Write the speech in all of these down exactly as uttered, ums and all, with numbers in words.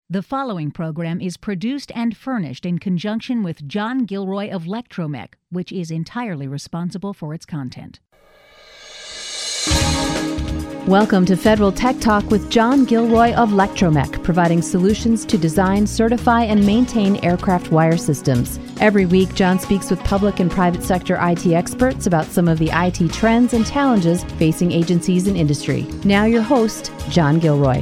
The following program is produced and furnished in conjunction with John Gilroy of Lectromech, which is entirely responsible for its content. Welcome to Federal Tech Talk with John Gilroy of Lectromech, providing solutions to design, certify, and maintain aircraft wire systems. Every week, John speaks with public and private sector I T experts about some of the I T trends and challenges facing agencies and industry. Now your host, John Gilroy.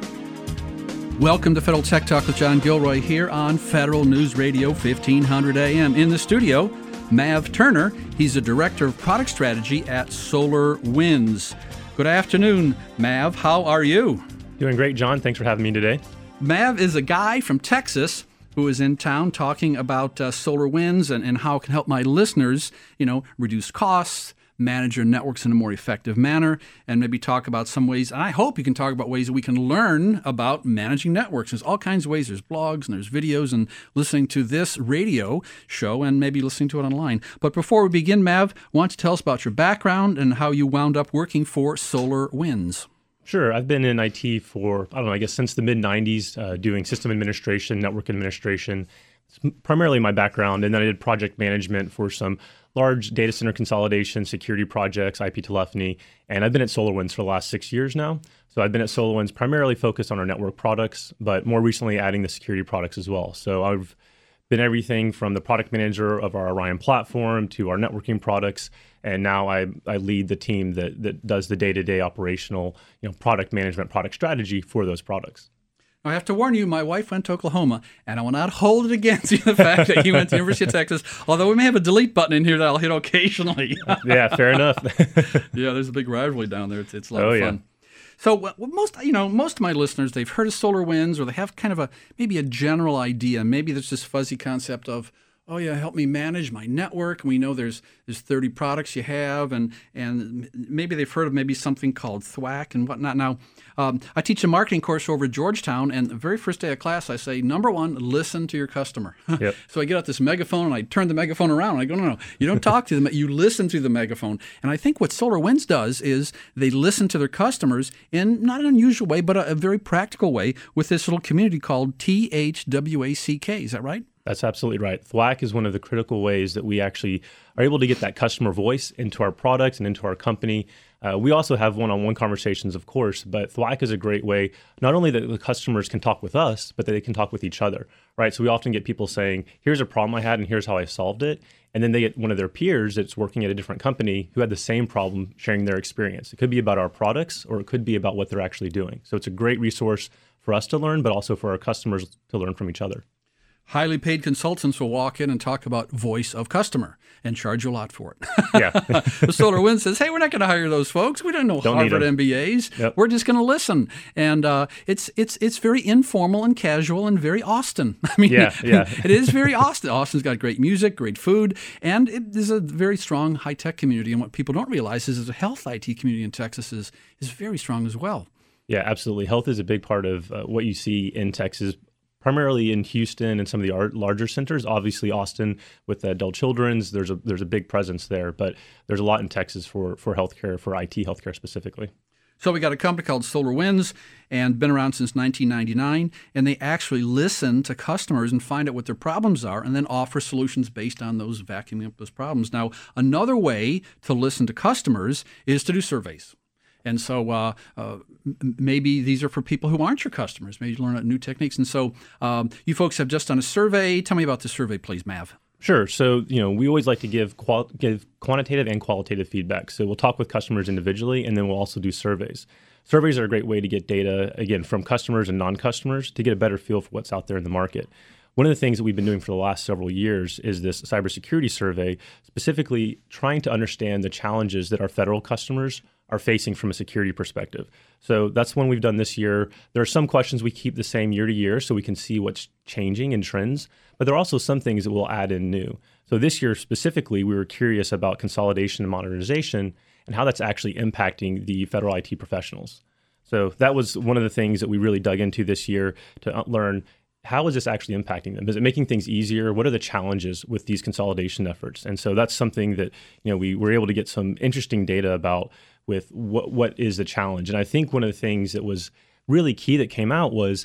Welcome to Federal Tech Talk with John Gilroy here on Federal News Radio fifteen hundred A M. In the studio, Mav Turner. He's the Director of Product Strategy at SolarWinds. Good afternoon, Mav. How are you? Doing great, John. Thanks for having me today. Mav is a guy from Texas who is in town talking about uh, SolarWinds and, and how it can help my listeners, you know, reduce costs, manage your networks in a more effective manner, and maybe talk about some ways. And I hope you can talk about ways that we can learn about managing networks. There's all kinds of ways. There's blogs and there's videos and listening to this radio show and maybe listening to it online. But before we begin, Mav, why don't you tell us about your background and how you wound up working for SolarWinds? Sure. I've been in I T for, I don't know, I guess since the mid nineties, uh, doing system administration, network administration. It's primarily my background. And then I did project management for some large data center consolidation, security projects, I P telephony, and I've been at SolarWinds for the last six years now. So I've been at SolarWinds primarily focused on our network products, but more recently adding the security products as well. So I've been everything from the product manager of our Orion platform to our networking products, and now I, I lead the team that that does the day-to-day operational, you know, product management, product strategy for those products. I have to warn you, my wife went to Oklahoma, and I will not hold it against you, the fact that you went to the University of Texas, although we may have a delete button in here that I'll hit occasionally. Yeah, fair enough. Yeah, there's a big rivalry down there. It's, it's a lot oh, of fun. Yeah. So well, most, you know, most of my listeners, they've heard of SolarWinds, or they have kind of a, maybe a general idea. Maybe there's this fuzzy concept of, oh yeah, help me manage my network. And we know there's there's thirty products you have, and and maybe they've heard of maybe something called thwack and whatnot. Now, um, I teach a marketing course over at Georgetown, and the very first day of class, I say, number one, listen to your customer. Yep. So I get out this megaphone, and I turn the megaphone around, and I go, no, no, you don't talk to them, you listen to the megaphone. And I think what SolarWinds does is they listen to their customers in not an unusual way, but a, a very practical way with this little community called T H W A C K. Is that right? That's absolutely right. thwack is one of the critical ways that we actually are able to get that customer voice into our product and into our company. Uh, we also have one-on-one conversations, of course, but thwack is a great way, not only that the customers can talk with us, but that they can talk with each other, right? So we often get people saying, here's a problem I had and here's how I solved it. And then they get one of their peers that's working at a different company who had the same problem sharing their experience. It could be about our products, or it could be about what they're actually doing. So it's a great resource for us to learn, but also for our customers to learn from each other. Highly paid consultants will walk in and talk about voice of customer and charge you a lot for it. Yeah. The SolarWinds says, hey, we're not going to hire those folks. We don't know Don't Harvard M B As. Yep. We're just going to listen. And uh, it's it's it's very informal and casual and very Austin. I mean, Yeah, yeah. It is very Austin. Austin's got great music, great food, and it is a very strong high-tech community. And what people don't realize is that the health I T community in Texas is, is very strong as well. Yeah, absolutely. Health is a big part of uh, what you see in Texas, primarily in Houston and some of the art, larger centers. Obviously, Austin with the adult children's, there's a there's a big presence there, but there's a lot in Texas for for healthcare, for I T healthcare specifically. So we got a company called SolarWinds, and been around since nineteen ninety-nine, and they actually listen to customers and find out what their problems are, and then offer solutions based on those, vacuuming up those problems. Now, another way to listen to customers is to do surveys. And so uh, uh, maybe these are for people who aren't your customers. Maybe you learn new techniques. And so um, you folks have just done a survey. Tell me about the survey, please, Mav. Sure. So, you know, we always like to give qual- give quantitative and qualitative feedback. So we'll talk with customers individually, and then we'll also do surveys. Surveys are a great way to get data, again, from customers and non-customers to get a better feel for what's out there in the market. One of the things that we've been doing for the last several years is this cybersecurity survey, specifically trying to understand the challenges that our federal customers are facing from a security perspective. So that's one we've done this year. There are some questions we keep the same year to year so we can see what's changing in trends, but there are also some things that we'll add in new. So this year specifically, we were curious about consolidation and modernization and how that's actually impacting the federal I T professionals. So that was one of the things that we really dug into this year to learn, how is this actually impacting them? Is it making things easier? What are the challenges with these consolidation efforts? And so that's something that, you know, we were able to get some interesting data about with what what is the challenge. And I think one of the things that was really key that came out was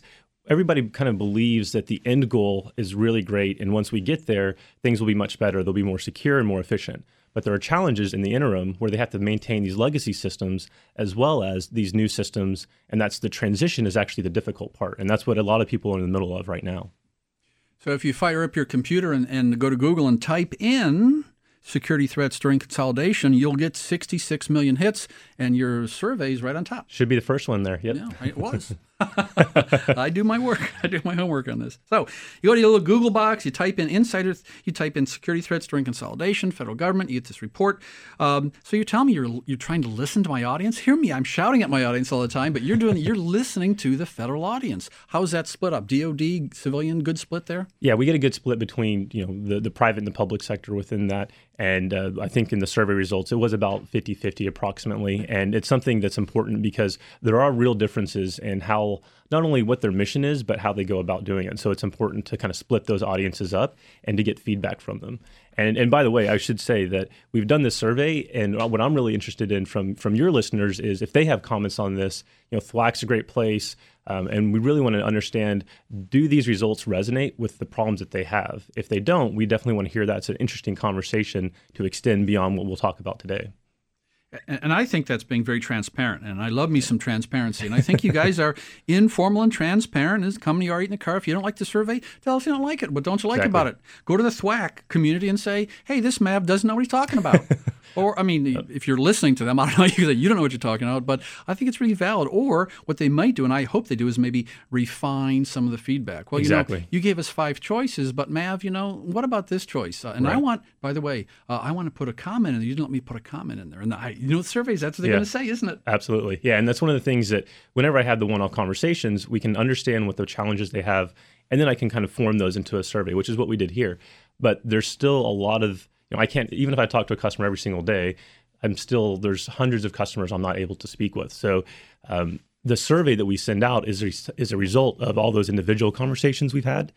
everybody kind of believes that the end goal is really great. And once we get there, things will be much better. They'll be more secure and more efficient. But there are challenges in the interim where they have to maintain these legacy systems as well as these new systems. And that's the transition is actually the difficult part. And that's what a lot of people are in the middle of right now. So if you fire up your computer and, and go to Google and type in security threats during consolidation, you'll get sixty-six million hits, and your survey is right on top. Should be the first one there. Yep. Yeah, it was. I do my work. I do my homework on this. So you go to your little Google box, you type in insider, you type in security threats during consolidation, federal government, you get this report. Um, so you're telling me you're you're trying to listen to my audience? Hear me, I'm shouting at my audience all the time, but you're doing you're listening to the federal audience. How is that split up? D O D, civilian, good split there? Yeah, we get a good split between you know the, the private and the public sector within that. And uh, I think in the survey results, it was about fifty-fifty approximately. And it's something that's important because there are real differences in how not only what their mission is, but how they go about doing it. So it's important to kind of split those audiences up and to get feedback from them. And and by the way, I should say that we've done this survey, and what I'm really interested in from from your listeners is if they have comments on this. You know, Thwac's a great place, um, and we really want to understand, do these results resonate with the problems that they have? If they don't, we definitely want to hear that. It's an interesting conversation to extend beyond what we'll talk about today. And I think that's being very transparent, and I love me some transparency. And I think you guys are informal and transparent. As a company you are eating the car. If you don't like the survey, tell us you don't like it. What don't you like Exactly. about it? Go to the Thwac community and say, hey, this Mav doesn't know what he's talking about. Or, I mean, if you're listening to them, I don't know, you you don't know what you're talking about, but I think it's really valid. Or what they might do, and I hope they do, is maybe refine some of the feedback. Well, Exactly. you know, you gave us five choices, but Mav, you know, what about this choice? Uh, and I Right. want, by the way, uh, I want to put a comment in there. You didn't let me put a comment in there. And I, you know, the surveys, that's what they're Yeah. going to say, isn't it? Absolutely. Yeah. And that's one of the things that whenever I have the one-off conversations, we can understand what the challenges they have, and then I can kind of form those into a survey, which is what we did here. But there's still a lot of, you know, I can't, even if I talk to a customer every single day, I'm still, there's hundreds of customers I'm not able to speak with. So um, the survey that we send out is, re- is a result of all those individual conversations we've had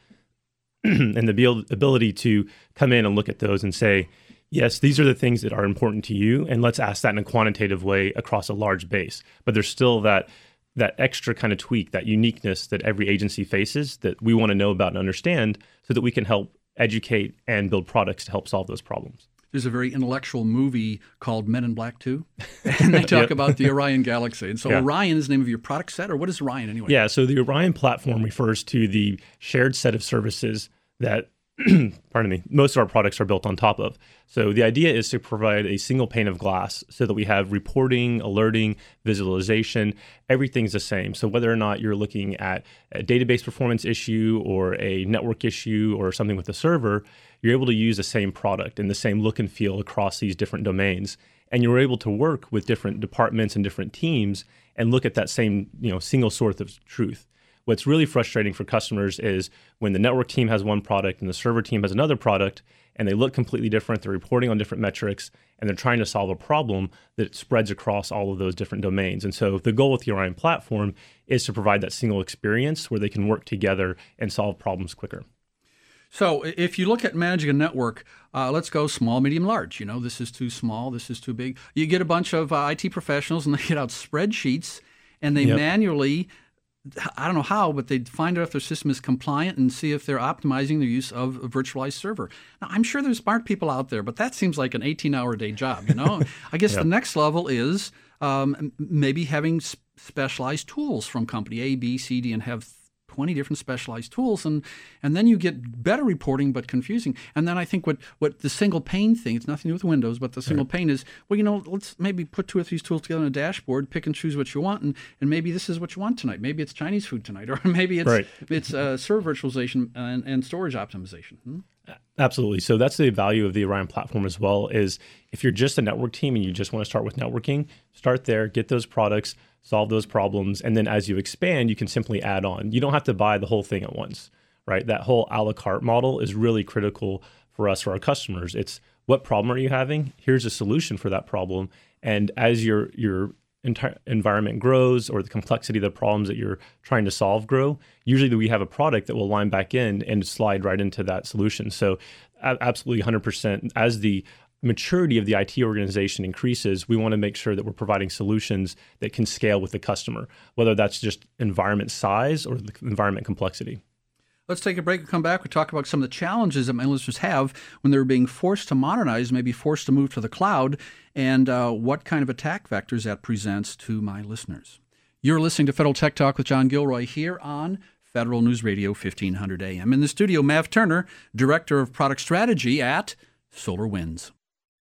and the be- ability to come in and look at those and say, yes, these are the things that are important to you, and let's ask that in a quantitative way across a large base. But there's still that that extra kind of tweak, that uniqueness that every agency faces that we want to know about and understand so that we can help educate and build products to help solve those problems. There's a very intellectual movie called Men in Black two, and they talk Yep. about the Orion Galaxy. And so Yeah. Orion is the name of your product set, or what is Orion anyway? Yeah, so the Orion platform refers to the shared set of services that, pardon me, most of our products are built on top of. So the idea is to provide a single pane of glass so that we have reporting, alerting, visualization, everything's the same. So whether or not you're looking at a database performance issue or a network issue or something with the server, you're able to use the same product and the same look and feel across these different domains. And you're able to work with different departments and different teams and look at that same, you know, single source of truth. What's really frustrating for customers is when the network team has one product and the server team has another product, and they look completely different, they're reporting on different metrics, and they're trying to solve a problem that spreads across all of those different domains. And so the goal with the Orion platform is to provide that single experience where they can work together and solve problems quicker. So if you look at managing a network, uh, let's go small, medium, large. You know, this is too small, this is too big. You get a bunch of uh, I T professionals, and they get out spreadsheets, and they Yep. manually, I don't know how, but they find out if their system is compliant and see if they're optimizing their use of a virtualized server. Now, I'm sure there's smart people out there, but that seems like an eighteen-hour day job, you know? I guess Yep. the next level is um, m- maybe having s- specialized tools from company A, B, C, D, and have twenty different specialized tools, and and then you get better reporting but confusing. And then I think what what the single pane thing, it's nothing to do with Windows, but the single pane is, well, you know, let's maybe put two or three tools together on a dashboard, pick and choose what you want, and, and maybe this is what you want tonight. Maybe it's Chinese food tonight, or maybe it's Right. it's uh, server virtualization and, and storage optimization. Hmm? Absolutely. So that's the value of the Orion platform as well, is if you're just a network team and you just want to start with networking, start there, get those products, solve those problems, and then as you expand, you can simply add on. You don't have to buy the whole thing at once, right? That whole a la carte model is really critical for us, for our customers. It's what problem are you having? Here's a solution for that problem. And as your your entire environment grows or the complexity of the problems that you're trying to solve grow, usually we have a product that will line back in and slide right into that solution. So a- absolutely one hundred percent as the maturity of the I T organization increases, we want to make sure that we're providing solutions that can scale with the customer, whether that's just environment size or the environment complexity. Let's take a break and come back. We talk about some of the challenges that my listeners have when they're being forced to modernize, maybe forced to move to the cloud, and uh, what kind of attack vectors that presents to my listeners. You're listening to Federal Tech Talk with John Gilroy here on Federal News Radio fifteen hundred A M. In the studio, Mav Turner, Director of Product Strategy at SolarWinds.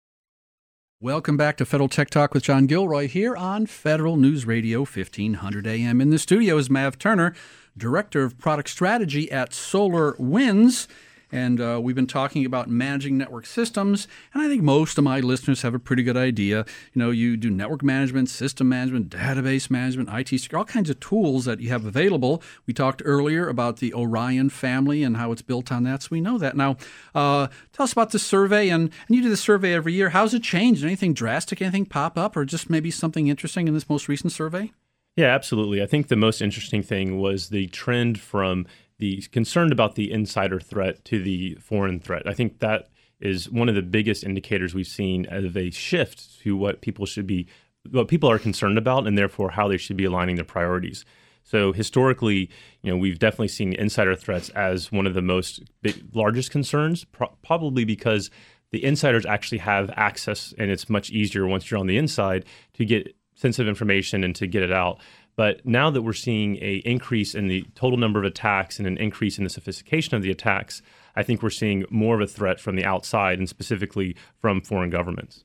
Welcome back to Federal Tech Talk with John Gilroy here on Federal News Radio fifteen hundred A M. In the studio is Mav Turner, Director of Product Strategy at SolarWinds. And uh, we've been talking about managing network systems, and I think most of my listeners have a pretty good idea. You know, you do network management, system management, database management, I T security, all kinds of tools that you have available. We talked earlier about the Orion family and how it's built on that, so we know that. Now, uh, tell us about the survey, and, and you do the survey every year. How's it changed? Anything drastic, anything pop up, or just maybe something interesting in this most recent survey? Yeah, absolutely. I think the most interesting thing was the trend from the concerned about the insider threat to the foreign threat. I think that is one of the biggest indicators we've seen of a shift to what people should be, what people are concerned about, and therefore how they should be aligning their priorities. So historically, you know, we've definitely seen insider threats as one of the most big, largest concerns, pro- probably because the insiders actually have access, and it's much easier once you're on the inside to get sensitive information and to get it out. But now that we're seeing an increase in the total number of attacks and an increase in the sophistication of the attacks, I think we're seeing more of a threat from the outside and specifically from foreign governments.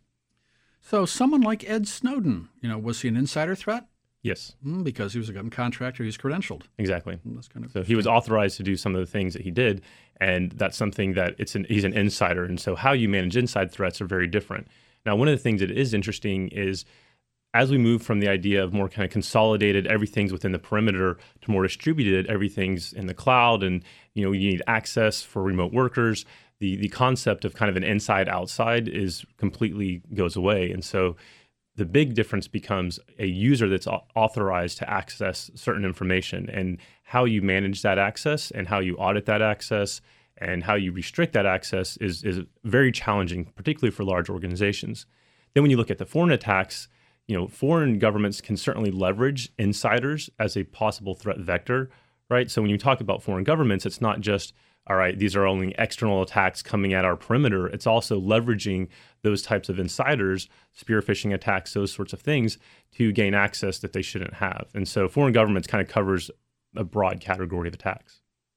So someone like Ed Snowden, you know, was he an insider threat? Yes. Mm, because he was a government contractor, he's credentialed. Exactly. Mm, that's kind of so he was authorized to do some of the things that he did, and that's something that it's an, he's an insider. And so how you manage inside threats are very different. Now, one of the things that is interesting is as we move from the idea of more kind of consolidated, everything's within the perimeter, to more distributed, everything's in the cloud, and you know you need access for remote workers, the the concept of kind of an inside-outside is completely goes away. And so the big difference becomes a user that's authorized to access certain information, and how you manage that access and how you audit that access and how you restrict that access is, is very challenging, particularly for large organizations. Then when you look at the foreign attacks, you know, foreign governments can certainly leverage insiders as a possible threat vector, right? So when you talk about foreign governments, it's not just, all right, these are only external attacks coming at our perimeter. It's also leveraging those types of insiders, spear phishing attacks, those sorts of things, to gain access that they shouldn't have. And so foreign governments kind of covers a broad category of attacks.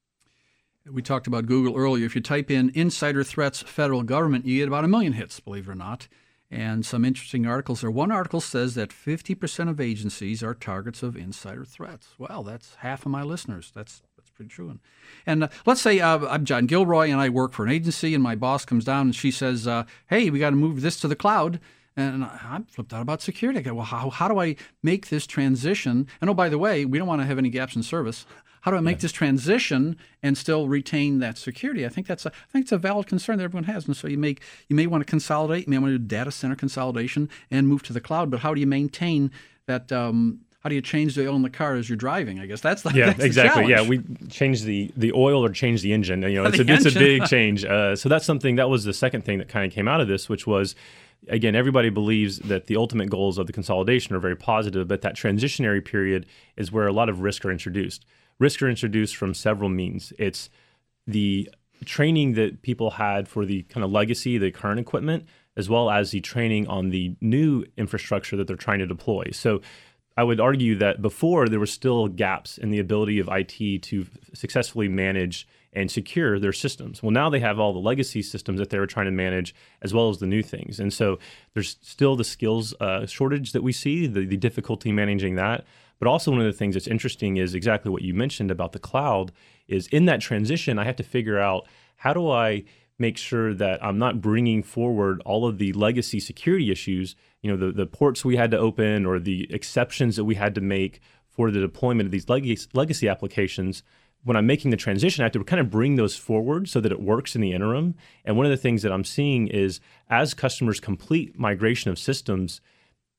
We talked about Google earlier. If you type in insider threats federal government, you get about a million hits, believe it or not. And some interesting articles there. One article says that fifty percent of agencies are targets of insider threats. Well, that's half of my listeners. That's that's pretty true. And, and uh, let's say uh, I'm John Gilroy and I work for an agency, and my boss comes down and she says, uh, hey, we got to move this to the cloud. And I'm flipped out about security. I go, well, how, how do I make this transition? And oh, by the way, we don't want to have any gaps in service. How do I make yeah. this transition and still retain that security? I think that's a, I think it's a valid concern that everyone has. And so you make you may want to consolidate, you may want to do data center consolidation and move to the cloud. But how do you maintain that? Um, how do you change the oil in the car as you're driving? I guess that's the yeah that's exactly the yeah we change the the oil or change the engine. You know, it's, a, it's a big change. Uh, so that's something that was the second thing that kind of came out of this, which was, again, everybody believes that the ultimate goals of the consolidation are very positive, but that transitionary period is where a lot of risks are introduced. Risks are introduced from several means. It's the training that people had for the kind of legacy, the current equipment, as well as the training on the new infrastructure that they're trying to deploy. So I would argue that before there were still gaps in the ability of I T to successfully manage and secure their systems. Well, now they have all the legacy systems that they were trying to manage, as well as the new things. And so there's still the skills uh, shortage that we see, the, the difficulty managing that. But also one of the things that's interesting is exactly what you mentioned about the cloud, is in that transition, I have to figure out, how do I make sure that I'm not bringing forward all of the legacy security issues, you know, the, the ports we had to open or the exceptions that we had to make for the deployment of these legacy, legacy applications. When I'm making the transition, I have to kind of bring those forward so that it works in the interim. And one of the things that I'm seeing is, as customers complete migration of systems,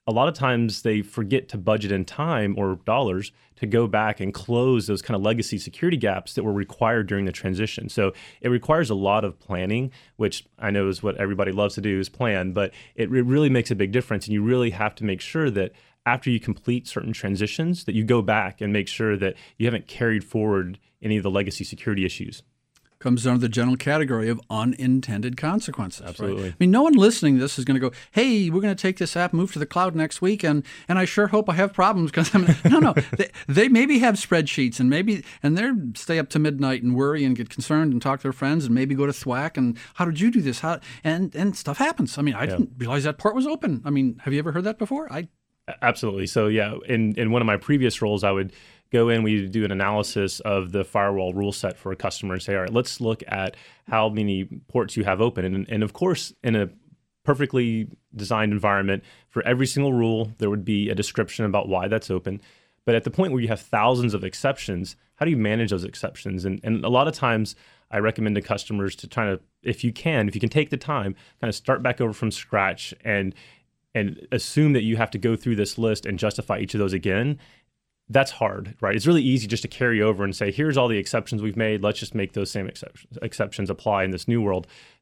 a lot of times they forget to budget in time or dollars to go back and close those kind of legacy security gaps that were required during the transition. So it requires a lot of planning, which I know is what everybody loves to do is plan, but it really makes a big difference. And you really have to make sure that after you complete certain transitions, that you go back and make sure that you haven't carried forward any of the legacy security issues. Comes under the general category of unintended consequences. Absolutely. Right? I mean, no one listening to this is going to go, hey, we're going to take this app, move to the cloud next week, and and I sure hope I have problems because I'm no, no. They, they maybe have spreadsheets and maybe and they stay up to midnight and worry and get concerned and talk to their friends and maybe go to thwack and how did you do this? How and and stuff happens. I mean, I yeah. didn't realize that port was open. I mean, have you ever heard that before? I absolutely. So yeah, in in one of my previous roles, I would go in, we do an analysis of the firewall rule set for a customer and say, all right, let's look at how many ports you have open. And, and of course, in a perfectly designed environment, for every single rule, there would be a description about why that's open. But at the point where you have thousands of exceptions, how do you manage those exceptions? And, and a lot of times, I recommend to customers to try to, if you can, if you can take the time, kind of start back over from scratch and and assume that you have to go through this list and justify each of those again. That's hard, right? It's really easy just to carry over and say, here's all the exceptions we've made. Let's just make those same exceptions, exceptions apply in this new world.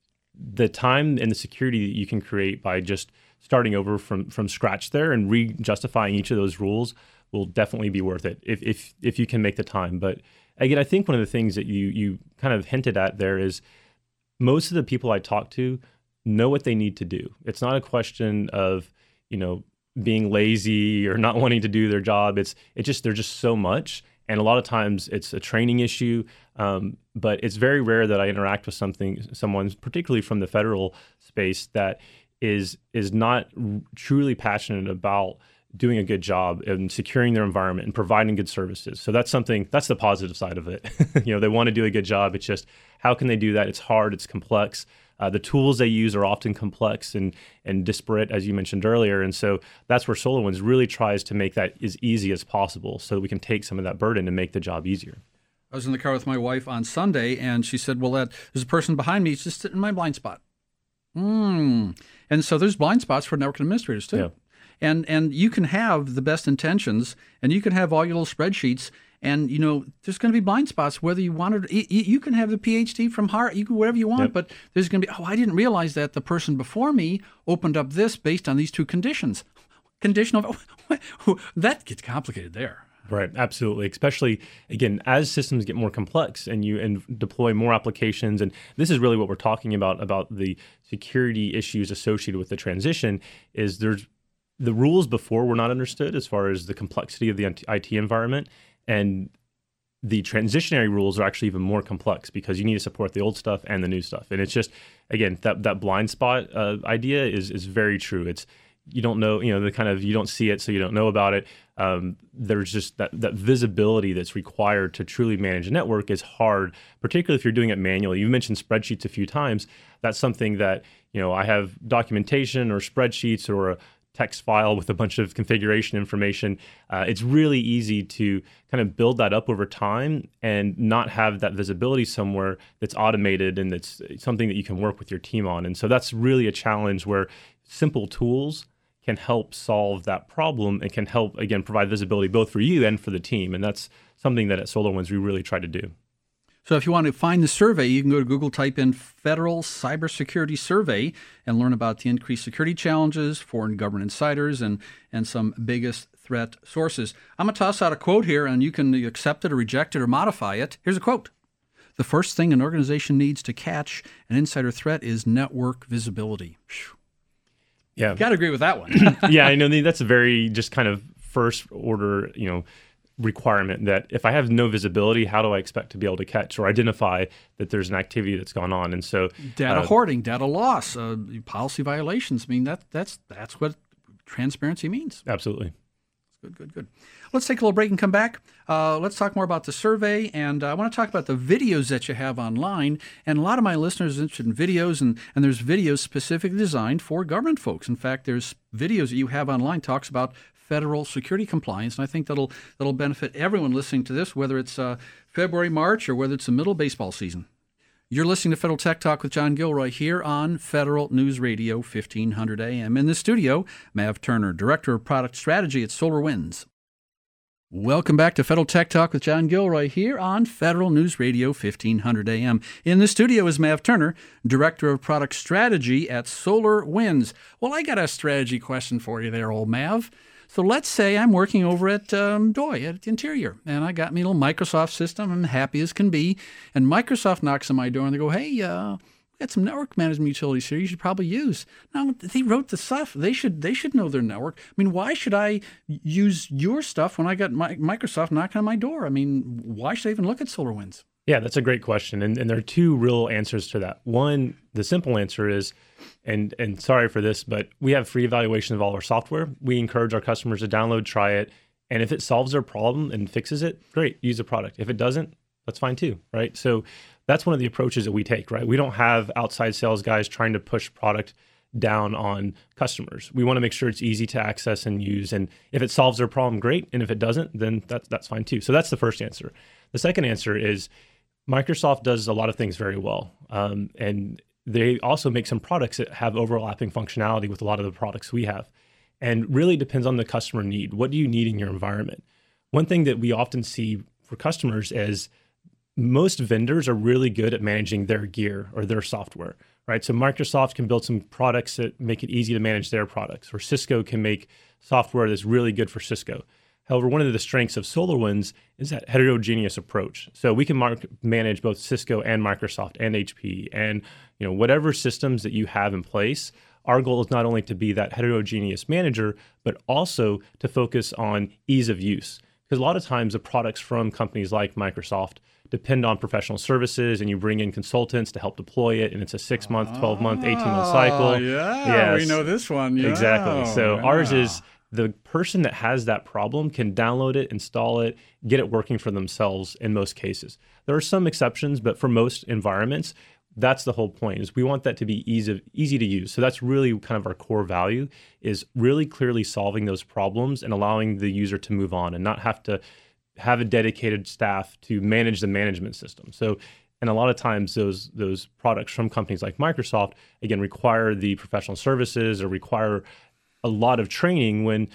The time and the security that you can create by just starting over from, from scratch there and re-justifying each of those rules will definitely be worth it if, if, if you can make the time. But again, I think one of the things that you, you kind of hinted at there is most of the people I talk to know what they need to do. It's not a question of, you know, being lazy or not wanting to do their job. It's it just there's just so much, and a lot of times it's a training issue. Um, but it's very rare that I interact with something, someone, particularly from the federal space, that is is not r- truly passionate about doing a good job and securing their environment and providing good services. So that's something that's the positive side of it. You know, they want to do a good job. It's just how can they do that? It's hard. It's complex. Uh, the tools they use are often complex and and disparate, as you mentioned earlier. And so that's where SolarWinds really tries to make that as easy as possible so that we can take some of that burden and make the job easier. I was in the car with my wife on Sunday, and she said, well, that, there's a person behind me. It's just sitting in my blind spot. Mm. And so there's blind spots for network administrators, too. Yeah. And and you can have the best intentions, and you can have all your little spreadsheets, and you know there's going to be blind spots. Whether you want to, you can have the P H D from heart, you can whatever you want, yep. But there's going to be, oh, I didn't realize that the person before me opened up this based on these two conditions. Condition of that gets complicated there. Right, absolutely. Especially again, as systems get more complex and you and deploy more applications, and this is really what we're talking about about the security issues associated with the transition. Is there's the rules before were not understood as far as the complexity of the I T environment, and the transitionary rules are actually even more complex because you need to support the old stuff and the new stuff. And it's just, again, that that blind spot uh, idea is is very true. It's you don't know, you know, the kind of you don't see it, so you don't know about it. Um, there's just that that visibility that's required to truly manage a network is hard, particularly if you're doing it manually. You mentioned spreadsheets a few times. That's something that, you know, I have documentation or spreadsheets or a text file with a bunch of configuration information. Uh, it's really easy to kind of build that up over time and not have that visibility somewhere that's automated and that's something that you can work with your team on. And so that's really a challenge where simple tools can help solve that problem and can help, again, provide visibility both for you and for the team. And that's something that at SolarWinds we really try to do. So if you want to find the survey, you can go to Google, type in Federal Cybersecurity Survey, and learn about the increased security challenges, foreign government insiders, and, and some biggest threat sources. I'm going to toss out a quote here, and you can accept it or reject it or modify it. Here's a quote. The first thing an organization needs to catch an insider threat is network visibility. Whew. Yeah. You got to agree with that one. Yeah, I know that's a very just kind of first order, you know, requirement that if I have no visibility, how do I expect to be able to catch or identify that there's an activity that's gone on? And so data uh, hoarding, data loss, uh, policy violations. I mean, that that's that's what transparency means. Absolutely. Good, good, good. Let's take a little break and come back. Uh, let's talk more about the survey, and uh, I want to talk about the videos that you have online. And a lot of my listeners are interested in videos, and, and there's videos specifically designed for government folks. In fact, there's videos that you have online talks about federal security compliance, and I think that'll that'll benefit everyone listening to this, whether it's uh, February, March, or whether it's the middle of baseball season. You're listening to Federal Tech Talk with John Gilroy here on Federal News Radio fifteen hundred A M. In the studio, Mav Turner, Director of Product Strategy at SolarWinds. Welcome back to Federal Tech Talk with John Gilroy here on Federal News Radio fifteen hundred A M. In the studio is Mav Turner, Director of Product Strategy at SolarWinds. Well, I got a strategy question for you there, old Mav. So let's say I'm working over at um, D O I, at Interior, and I got me a little Microsoft system. I'm happy as can be. And Microsoft knocks on my door and they go, hey, uh, we got some network management utilities here you should probably use. Now, they wrote the stuff. They should they should know their network. I mean, why should I use your stuff when I got my, Microsoft knocking on my door? I mean, why should I even look at SolarWinds? Yeah, that's a great question. And, and there are two real answers to that. One, the simple answer is, and and sorry for this, but we have free evaluation of all our software. We encourage our customers to download, try it. And if it solves their problem and fixes it, great, use the product. If it doesn't, that's fine too, right? So that's one of the approaches that we take, right? We don't have outside sales guys trying to push product down on customers. We want to make sure it's easy to access and use. And if it solves their problem, great. And if it doesn't, then that's, that's fine too. So that's the first answer. The second answer is Microsoft does a lot of things very well. Um, and they also make some products that have overlapping functionality with a lot of the products we have. And really depends on the customer need. What do you need in your environment? One thing that we often see for customers is most vendors are really good at managing their gear or their software, right? So Microsoft can build some products that make it easy to manage their products, or Cisco can make software that's really good for Cisco. However, one of the strengths of SolarWinds is that heterogeneous approach. So we can mark, manage both Cisco and Microsoft and H P and you know whatever systems that you have in place. Our goal is not only to be that heterogeneous manager, but also to focus on ease of use. Because a lot of times the products from companies like Microsoft depend on professional services, and you bring in consultants to help deploy it, and it's a six-month, twelve-month, eighteen-month cycle. Oh, yeah, yes. We know this one. Yeah. Exactly. So yeah. ours is the person that has that problem can download it, install it, get it working for themselves in most cases. There are some exceptions, but for most environments, that's the whole point, is we want that to be easy, easy to use. So that's really kind of our core value, is really clearly solving those problems and allowing the user to move on and not have to have a dedicated staff to manage the management system. So, and a lot of times those those products from companies like Microsoft, again, require the professional services or require a lot of training when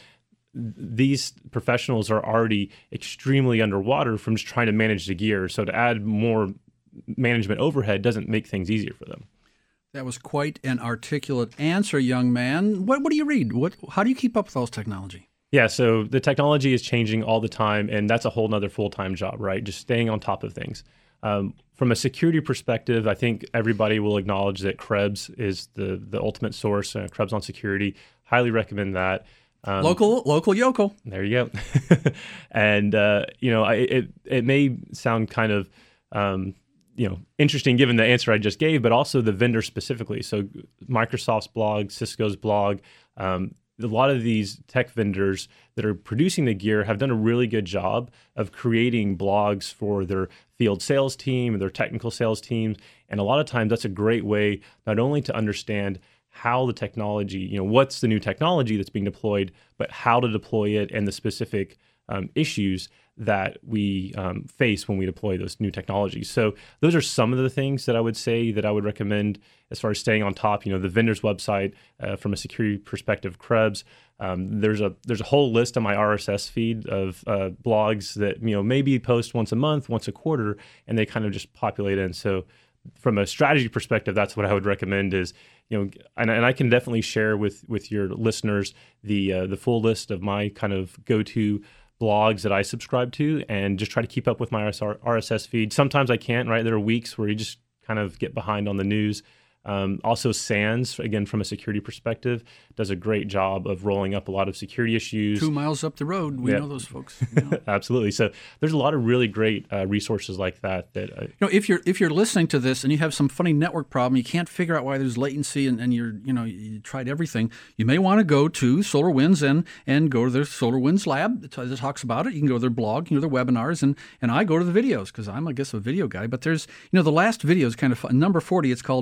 these professionals are already extremely underwater from just trying to manage the gear. So to add more management overhead doesn't make things easier for them. That was quite an articulate answer, young man. What what do you read? What how do you keep up with all this technology? Yeah, so the technology is changing all the time, and that's a whole nother full-time job, right? Just staying on top of things. Um, from a security perspective, I think everybody will acknowledge that Krebs is the the ultimate source. Uh, Krebs on security, highly recommend that. Um, local, local yokel. There you go. And uh, you know, I, it it may sound kind of um, you know interesting given the answer I just gave, but also the vendor specifically. So Microsoft's blog, Cisco's blog. Um, A lot of these tech vendors that are producing the gear have done a really good job of creating blogs for their field sales team, their technical sales teams. And a lot of times that's a great way not only to understand how the technology, you know, what's the new technology that's being deployed, but how to deploy it and the specific um, issues that we um, face when we deploy those new technologies. So those are some of the things that I would say that I would recommend as far as staying on top. You know, the vendor's website uh, from a security perspective, Krebs. Um, there's a there's a whole list on my R S S feed of uh, blogs that you know maybe post once a month, once a quarter, and they kind of just populate in. So from a strategy perspective, that's what I would recommend is, you know, and, and I can definitely share with with your listeners the uh, the full list of my kind of go-to blogs that I subscribe to, and just try to keep up with my R S S feed. Sometimes I can't, right? There are weeks where you just kind of get behind on the news. Um, also, SANS, again, from a security perspective, does a great job of rolling up a lot of security issues. Two miles up the road, we yeah. know those folks. You know? Absolutely. So there's a lot of really great uh, resources like that. That uh, you know, if you're if you're listening to this and you have some funny network problem, you can't figure out why there's latency, and, and you're you know you tried everything, you may want to go to SolarWinds and and go to their SolarWinds lab that talks about it. You can go to their blog, you know, their webinars, and and I go to the videos because I'm I guess a video guy. But there's you know the last video is kind of fun. Number forty. It's called Alert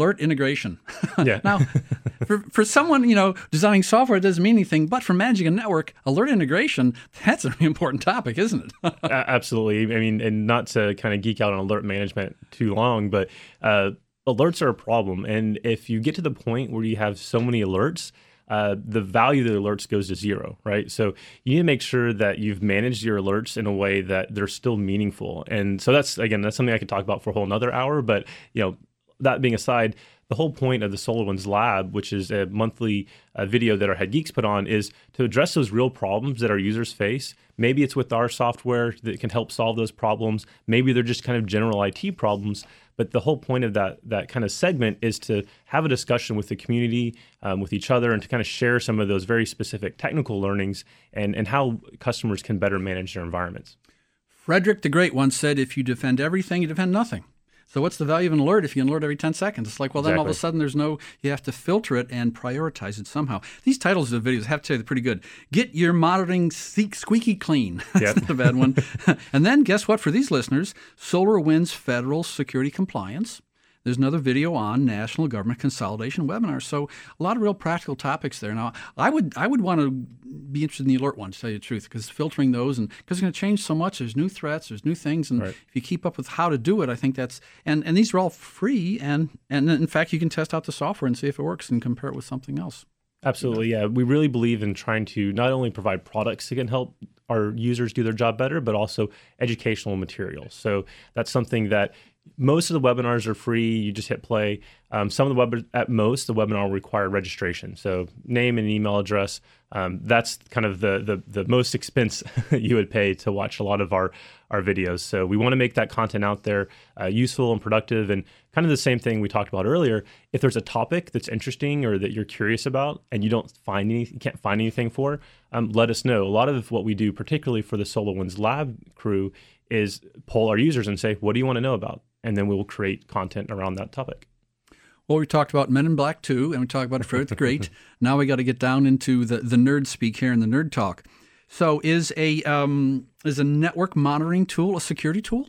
alert integration. Yeah. Now, for, for someone, you know, designing software, it doesn't mean anything, but for managing a network, alert integration, that's a really important topic, isn't it? A- absolutely. I mean, and not to kind of geek out on alert management too long, but uh, alerts are a problem. And if you get to the point where you have so many alerts, uh, the value of the alerts goes to zero, right? So you need to make sure that you've managed your alerts in a way that they're still meaningful. And so that's, again, that's something I could talk about for a whole nother hour. But, you know, that being aside, the whole point of the SolarWinds Lab, which is a monthly uh, video that our head geeks put on, is to address those real problems that our users face. Maybe it's with our software that can help solve those problems. Maybe they're just kind of general I T problems. But the whole point of that that kind of segment is to have a discussion with the community, um, with each other, and to kind of share some of those very specific technical learnings and, and how customers can better manage their environments. Frederick the Great once said, if you defend everything, you defend nothing. So what's the value of an alert if you can alert every ten seconds? It's like, well, then Exactly. all of a sudden there's no, you have to filter it and prioritize it somehow. These titles of the videos, I have to say, they're pretty good. Get your monitoring squeaky clean. That's Yep. not a bad one. And then guess what, for these listeners, SolarWinds Federal Security Compliance. There's another video on National Government Consolidation webinar. So a lot of real practical topics there. Now, I would I would want to be interested in the alert one, to tell you the truth, because filtering those, and because it's going to change so much. There's new threats, there's new things, and Right. if you keep up with how to do it, I think that's, and, and these are all free, and, and in fact, you can test out the software and see if it works and compare it with something else. Absolutely, yeah. We really believe in trying to not only provide products that can help our users do their job better, but also educational materials. So that's something that most of the webinars are free. You just hit play. Um, some of the web at most, the webinar will require registration. So name and email address. Um, that's kind of the, the the most expense you would pay to watch a lot of our our videos. So we want to make that content out there uh, useful and productive, and kind of the same thing we talked about earlier. If there's a topic that's interesting or that you're curious about and you don't find any, you can't find anything for, um, let us know. A lot of what we do, particularly for the SolarWinds Lab crew, is poll our users and say, what do you want to know about? And then we will create content around that topic. Well, we talked about Men in Black two, and we talked about Frederick the Great. Now we got to get down into the, the nerd speak here in the Nerd Talk. So is a um, is a network monitoring tool a security tool?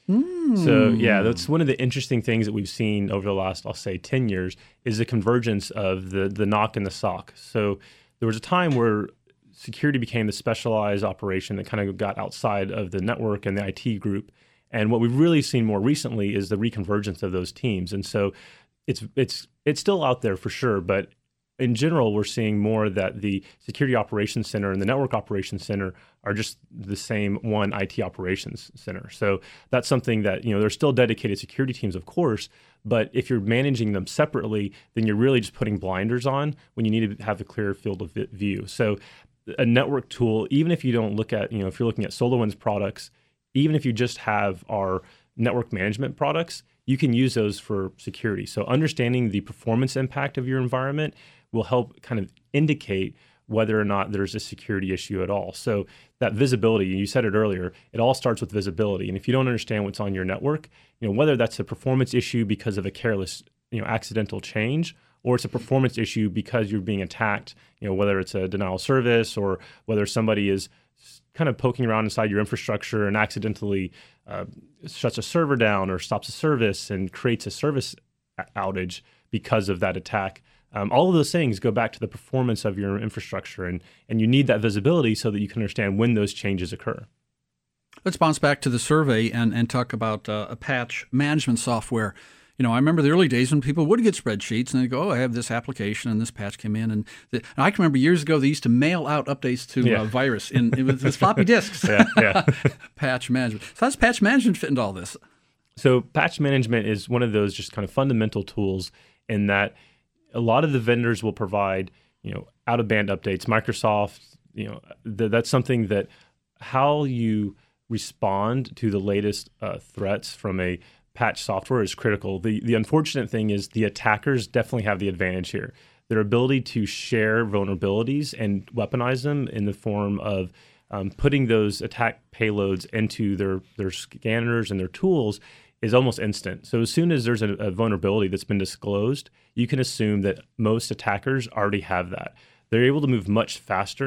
Mm. So yeah, that's one of the interesting things that we've seen over the last, I'll say, ten years, is the convergence of the the N O C and the S O C. So there was a time where security became the specialized operation that kind of got outside of the network and the I T group. And what we've really seen more recently is the reconvergence of those teams. And so it's it's it's still out there for sure, but in general, we're seeing more that the Security Operations Center and the Network Operations Center are just the same one I T Operations Center. So that's something that, you know, there's still dedicated security teams, of course, but if you're managing them separately, then you're really just putting blinders on when you need to have a clear field of view. So a network tool, even if you don't look at, you know, if you're looking at SolarWinds products, even if you just have our network management products, you can use those for security. So understanding the performance impact of your environment will help kind of indicate whether or not there's a security issue at all. So that visibility, you said it earlier, it all starts with visibility. And if you don't understand what's on your network, you know, whether that's a performance issue because of a careless, you know, accidental change, or it's a performance issue because you're being attacked, you know, whether it's a denial of service or whether somebody is kind of poking around inside your infrastructure and accidentally uh, shuts a server down or stops a service and creates a service outage because of that attack. Um, all of those things go back to the performance of your infrastructure, and, and you need that visibility so that you can understand when those changes occur. Let's bounce back to the survey and, and talk about uh, a patch management software. You know, I remember the early days when people would get spreadsheets and they'd go, oh, I have this application and this patch came in. And, the, and I can remember years ago, they used to mail out updates to Yeah. uh, virus in, in with, with floppy disks. Yeah, yeah. Patch management. So how does patch management fit into all this? So patch management is one of those just kind of fundamental tools in that a lot of the vendors will provide, you know, out-of-band updates. Microsoft, you know, th- that's something that how you respond to the latest uh, threats from a patch software is critical. The the unfortunate thing is the attackers definitely have the advantage here. Their ability to share vulnerabilities and weaponize them in the form of um, putting those attack payloads into their, their scanners and their tools is almost instant. So as soon as there's a, a vulnerability that's been disclosed, you can assume that most attackers already have that. They're able to move much faster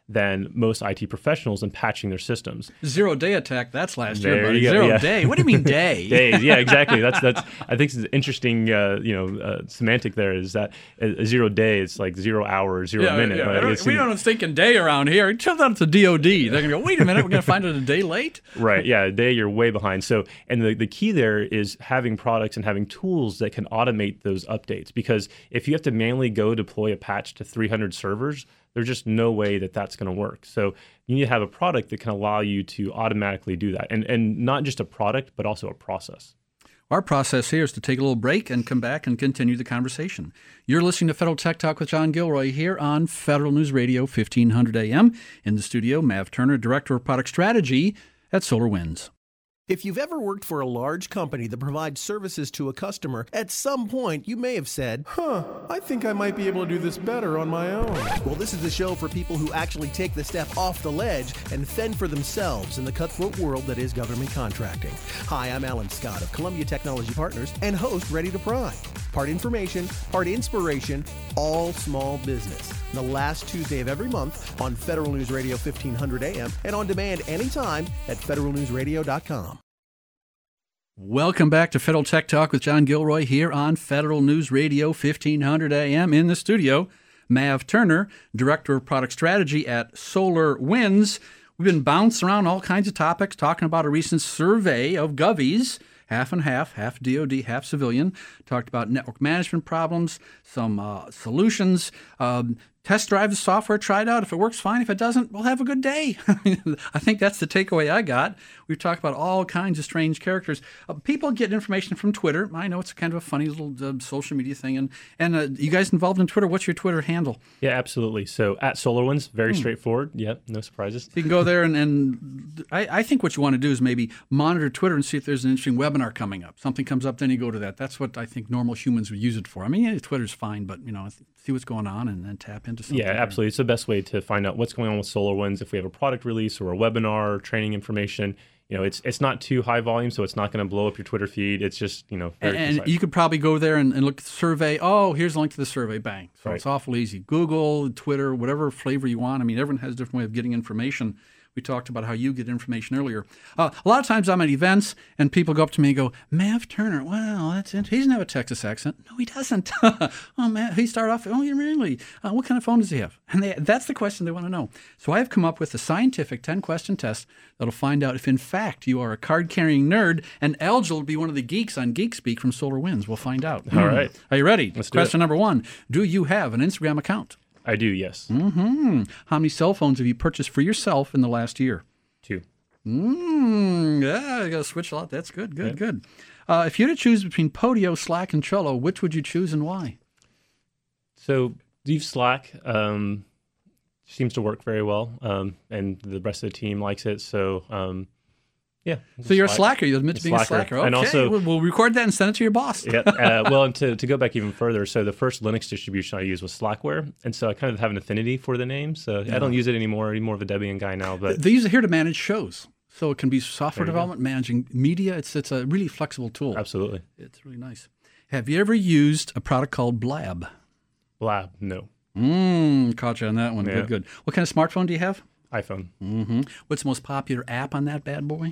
than most I T professionals in patching their systems. Zero day attack, that's last There year, buddy. you go, Zero yeah. day. What do you mean day? Days, yeah, exactly. That's that's. I think it's an interesting, uh, you know, uh, semantic. There is that a, a zero day. It's like zero hour, zero Yeah, minute. yeah. Right? We It's- don't, we don't think in day around here. Tell that to D O D. They're going to go, wait a minute, we're going to find it a day late? Right. Yeah. A day you're way behind. So, and the, the key there is having products and having tools that can automate those updates. Because if you have to manually go deploy a patch to three hundred servers, there's just no way that that's going to work. So you need to have a product that can allow you to automatically do that. And, and not just a product, but also a process. Our process here is to take a little break and come back and continue the conversation. You're listening to Federal Tech Talk with John Gilroy here on Federal News Radio, fifteen hundred A M. In the studio, Mav Turner, Director of Product Strategy at SolarWinds. If you've ever worked for a large company that provides services to a customer, at some point you may have said, Huh, I think I might be able to do this better on my own. well, this is the show for people who actually take the step off the ledge and fend for themselves in the cutthroat world that is government contracting. Hi, I'm Alan Scott of Columbia Technology Partners and host Ready to Pry. Part information, part inspiration, all small business. The last Tuesday of every month on Federal News Radio fifteen hundred A M and on demand anytime at federal news radio dot com. Welcome back to Federal Tech Talk with John Gilroy here on Federal News Radio, fifteen hundred A M. In the studio, Mav Turner, Director of Product Strategy at SolarWinds. We've been bouncing around all kinds of topics, talking about a recent survey of Govies, half and half, half D O D, half civilian. Talked about network management problems, some uh, solutions. Um, test drive the software, try it out. If it works, fine. If it doesn't, we'll have a good day. I think that's the takeaway I got. We've talked about all kinds of strange characters. Uh, people get information from Twitter. I know it's kind of a funny little uh, social media thing. And, and uh, you guys involved in Twitter, what's your Twitter handle? Yeah, absolutely. So at SolarWinds, very hmm. straightforward. Yep, no surprises. You can go there and, and I, I think what you want to do is maybe monitor Twitter and see if there's an interesting webinar coming up. Something comes up, then you go to that. That's what I think normal humans would use it for. I mean, yeah, Twitter's fine, but you know, see what's going on and then tap into something. Yeah, absolutely. It's the best way to find out what's going on with SolarWinds. If we have a product release or a webinar or training information, you know, it's it's not too high volume, so it's not going to blow up your Twitter feed. It's just, you know, very And concise. you could probably go there and, and look at the survey. Oh, here's a link to the survey. Bang. So Right. it's awful easy. Google, Twitter, whatever flavor you want. I mean, everyone has a different way of getting information. We talked about how you get information earlier. Uh, a lot of times I'm at events and people go up to me and go, Mav Turner, wow, that's it. He doesn't have a Texas accent. No, he doesn't. oh, man, he started off, oh, you really? Uh, what kind of phone does he have? And they, that's the question they want to know. So I have come up with a scientific ten-question test that'll find out if, in fact, you are a card-carrying nerd and eligible to be one of the geeks on Geek Speak from SolarWinds. We'll find out. All right. Are you ready? Let's do Question it. number one. Do you have an Instagram account? I do, yes. Mm-hmm. How many cell phones have you purchased for yourself in the last year? Two. Mm, yeah, I got to switch a lot. That's good, good, Yeah. good. Uh, if you had to choose between Podio, Slack, and Trello, which would you choose and why? So leave Slack. Um, seems to work very well, um, and the rest of the team likes it. So, um, yeah. So you're a Slack. slacker. You admit to being a Slacker. slacker. Okay, And also- we'll, we'll record that and send it to your boss. Yeah. Uh, well, and to, to go back even further, so the first Linux distribution I used was Slackware, and so I kind of have an affinity for the name. So I don't use it anymore. I'm more of a Debian guy now. But They use it here to manage shows. So it can be software There you development, managing media. It's it's a really flexible tool. absolutely, It's really nice. Have you ever used a product called Blab? Blab, no. Mmm, caught you on that one. Yeah. Good, good. What kind of smartphone do you have? iPhone. Mm-hmm. What's the most popular app on that bad boy?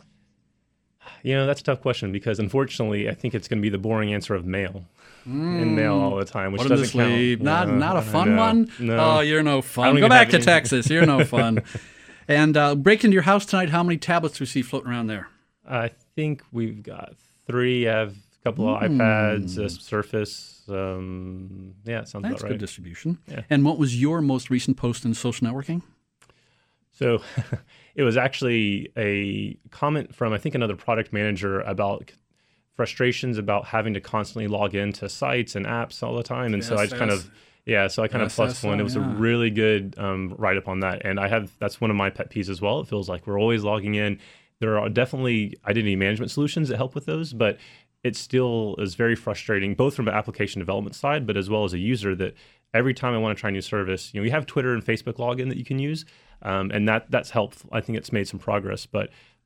You know, that's a tough question because unfortunately, I think it's going to be the boring answer of mail. In mail all the time, which Put 'em to doesn't count. sleep. Not, No, not a I fun know. one? No. Oh, you're no I fun. don't Go even back have to any- Texas. You're no fun. And uh, break into your house tonight. How many tablets do you see floating around there? I think we've got three. I have a couple of iPads, a Surface. Um, yeah, it sounds That's about right. good distribution. Yeah. And what was your most recent post in social networking? So it was actually a comment from, I think, another product manager about frustrations about having to constantly log into sites and apps all the time. And so I just kind of, yeah, so I kind of plus one. It was a yeah. really good um, write-up on that. And I have, that's one of my pet peeves as well. It feels like we're always logging in. There are definitely identity management solutions that help with those, but it still is very frustrating, both from an application development side, but as well as a user, that every time I want to try a new service, you know, we have Twitter and Facebook login that you can use, um, and that that's helped. I think it's made some progress, but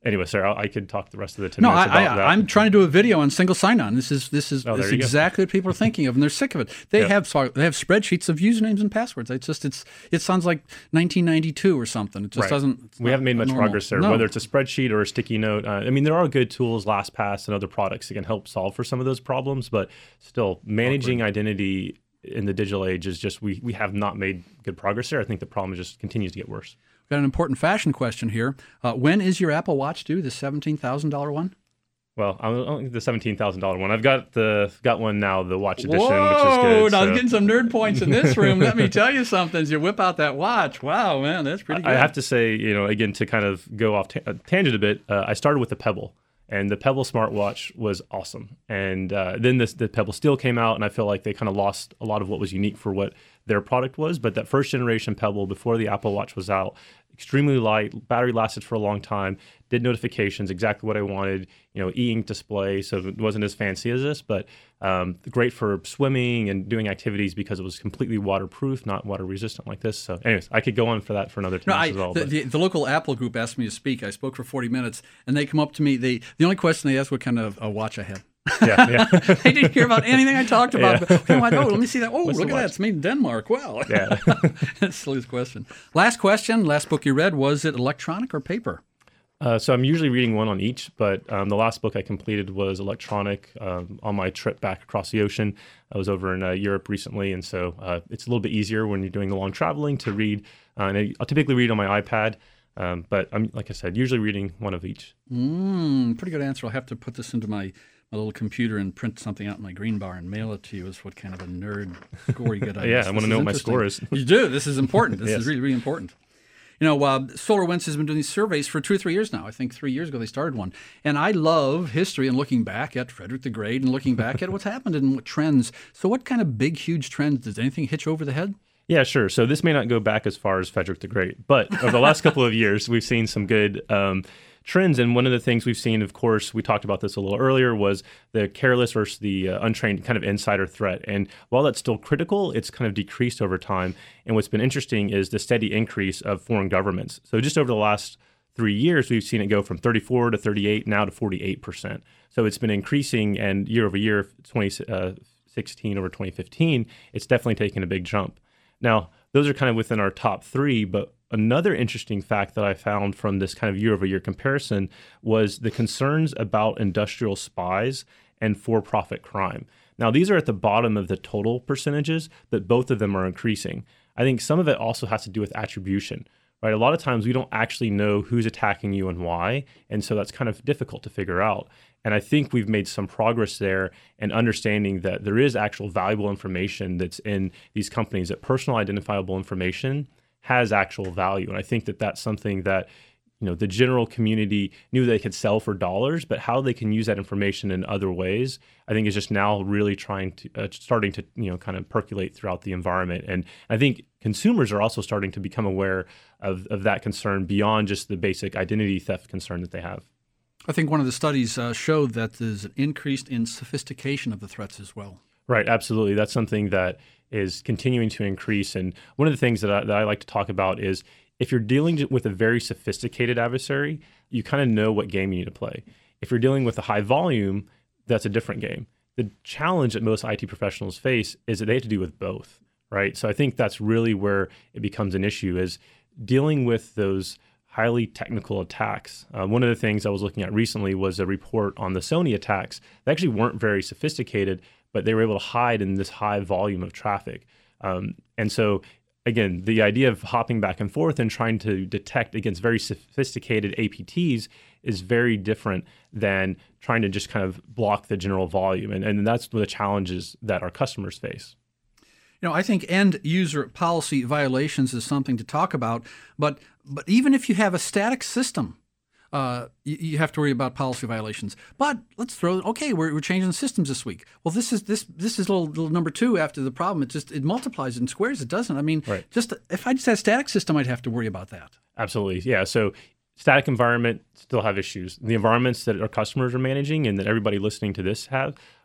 anyway, sir, I, I could talk the rest of the ten no, minutes I, about I, that. I'm trying to do a video on single sign-on. This is this is, Oh, this there is you go. exactly what people are thinking of, and they're sick of it. They Yeah. have sorry, they have spreadsheets of usernames and passwords. It's just it's it sounds like nineteen ninety-two or something. It just Right. doesn't. it's We not haven't made much normal. progress there, No. whether it's a spreadsheet or a sticky note. Uh, I mean, there are good tools, LastPass and other products that can help solve for some of those problems, but still, managing identity in the digital age is just, we, we have not made good progress there. I think the problem just continues to get worse. Got an important fashion question here. Uh, when is your Apple Watch due? The seventeen thousand dollars one? Well, I don't think the seventeen thousand dollars one. I've got the got one now, the Watch Edition, Whoa, which is good. now so- getting some nerd points in this room. Let me tell you something. As you whip out that watch, wow, man, that's pretty good. I have to say, you know, again, to kind of go off ta- tangent a bit, uh, I started with the Pebble, and the Pebble smartwatch was awesome. And uh, then this, the Pebble Steel came out, and I feel like they kind of lost a lot of what was unique for what their product was. But that first generation Pebble, before the Apple Watch was out, extremely light, battery lasted for a long time, did notifications, exactly what I wanted, you know, e-ink display, so it wasn't as fancy as this, but um, great for swimming and doing activities because it was completely waterproof, not water resistant like this. So anyways, I could go on for that for another No, time I, as well. the, but- the, the local Apple group asked me to speak. I spoke for forty minutes, and they come up to me. They the only question they asked what kind of a watch I had. yeah, yeah. They didn't hear about anything I talked about. Yeah. But, okay, well, oh, let me see that. Oh, What's look the at that. watch? It's made in Denmark. Wow. Yeah. That's the silliest question. Last question. Last book you read, was it electronic or paper? Uh, so I'm usually reading one on each, but um, the last book I completed was electronic um, on my trip back across the ocean. I was over in uh, Europe recently, and so uh, it's a little bit easier when you're doing the long traveling to read. Uh, and I, I'll typically read on my iPad, um, but I'm, like I said, usually reading one of each. Mm, pretty good answer. I'll have to put this into my, my little computer and print something out in my green bar and mail it to you. Is what kind of a nerd score you get on Yeah, this. I This wanna know what my interesting. score is. You do. This is important. This Yes. is really, really important. You know, uh, SolarWinds has been doing these surveys for two or three years now. I think three years ago they started one. And I love history and looking back at Frederick the Great and looking back at what's happened and what trends. So what kind of big, huge trends? Does anything hit you over the head? Yeah, sure. So this may not go back as far as Frederick the Great, but over the last couple of years, we've seen some good um, trends. And one of the things we've seen, of course, we talked about this a little earlier, was the careless versus the uh, untrained kind of insider threat. And while that's still critical, it's kind of decreased over time. And what's been interesting is the steady increase of foreign governments. So just over the last three years, we've seen it go from thirty-four to thirty-eight, now to forty-eight percent. So it's been increasing, and year over year, twenty sixteen over twenty fifteen, it's definitely taken a big jump. Now, those are kind of within our top three, but another interesting fact that I found from this kind of year-over-year comparison was the concerns about industrial spies and for-profit crime. Now, these are at the bottom of the total percentages, but both of them are increasing. I think some of it also has to do with attribution, right? A lot of times we don't actually know who's attacking you and why, and so that's kind of difficult to figure out. And I think we've made some progress there in understanding that there is actual valuable information that's in these companies, that personal identifiable information has actual value. And I think that that's something that, you know, the general community knew they could sell for dollars, but how they can use that information in other ways, I think is just now really trying to, uh, starting to, you know, kind of percolate throughout the environment. And I think consumers are also starting to become aware of, of that concern beyond just the basic identity theft concern that they have. I think one of the studies uh, showed that there's an increase in sophistication of the threats as well. Right, absolutely. That's something that is continuing to increase. And one of the things that I, that I like to talk about is if you're dealing with a very sophisticated adversary, you kind of know what game you need to play. If you're dealing with a high volume, that's a different game. The challenge that most I T professionals face is that they have to do with both, right? So I think that's really where it becomes an issue, is dealing with those highly technical attacks. Uh, one of the things I was looking at recently was a report on the Sony attacks. They actually weren't very sophisticated, but they were able to hide in this high volume of traffic. Um, and so, again, the idea of hopping back and forth and trying to detect against very sophisticated A P Ts is very different than trying to just kind of block the general volume. And, and that's one of the challenges that our customers face. You know, I think end user policy violations is something to talk about, but but even if you have a static system, uh, you, you have to worry about policy violations. But let's throw okay, we're, we're changing systems this week. Well, this is this this is little, little number two after the problem. It just it multiplies and squares. It doesn't. I mean, Right. just if I just had a static system, I'd have to worry about that. Absolutely. Yeah. So static environment still have issues. The environments that our customers are managing and that everybody listening to this have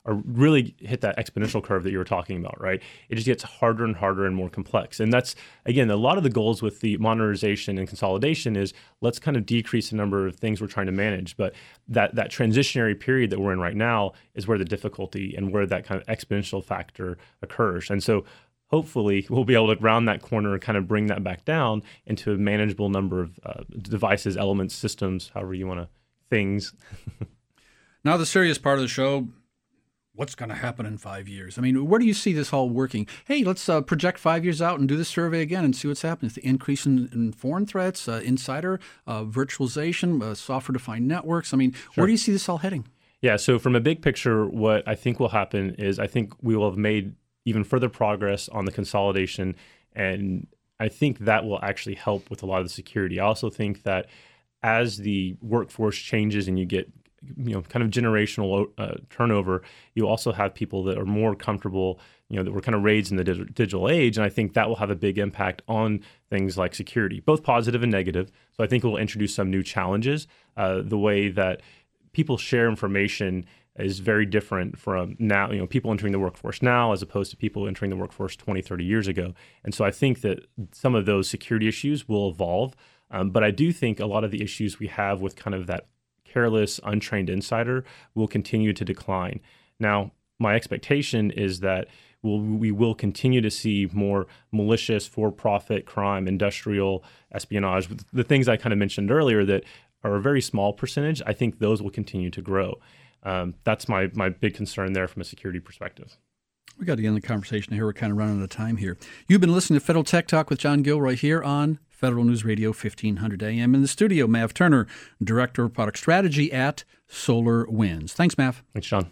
are really hit that exponential curve that you were talking about, right? It just gets harder and harder and more complex. And that's, again, a lot of the goals with the modernization and consolidation is let's kind of decrease the number of things we're trying to manage. But that that transitionary period that we're in right now is where the difficulty and where that kind of exponential factor occurs. And so hopefully we'll be able to round that corner and kind of bring that back down into a manageable number of uh, devices, elements, systems, however you want to, things. Now the serious part of the show, what's going to happen in five years? I mean, where do you see this all working? Hey, let's uh, project five years out and do the survey again and see what's happening. Is the increase in, in foreign threats, uh, insider, uh, virtualization, uh, software-defined networks? I mean, sure. Where do you see this all heading? Yeah, so from a big picture, what I think will happen is I think we will have made even further progress on the consolidation, and I think that will actually help with a lot of the security. I also think that as the workforce changes and you get you know, kind of generational uh, turnover, you also have people that are more comfortable, you know, that were kind of raised in the dig- digital age. And I think that will have a big impact on things like security, both positive and negative. So I think it will introduce some new challenges. Uh, the way that people share information is very different from now, you know, people entering the workforce now as opposed to people entering the workforce twenty, thirty years ago. And so I think that some of those security issues will evolve. Um, but I do think a lot of the issues we have with kind of that careless, untrained insider will continue to decline. Now, my expectation is that we'll, we will continue to see more malicious, for-profit crime, industrial espionage, the things I kind of mentioned earlier that are a very small percentage. I think those will continue to grow. Um, that's my my big concern there from a security perspective. We got to end the conversation here. We're kind of running out of time here. You've been listening to Federal Tech Talk with John Gilroy here on Federal News Radio fifteen hundred A M. In the studio, Mav Turner, Director of Product Strategy at SolarWinds. Thanks, Mav. Thanks, John.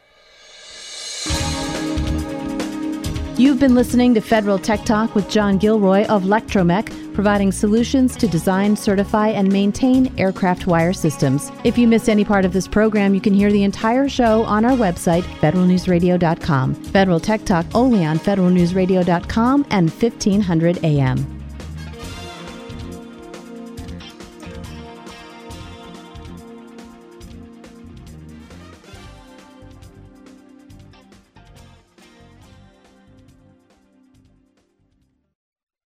You've been listening to Federal Tech Talk with John Gilroy of Lectromech, providing solutions to design, certify, and maintain aircraft wire systems. If you missed any part of this program, you can hear the entire show on our website, federal news radio dot com. Federal Tech Talk only on federal news radio dot com and fifteen hundred A M.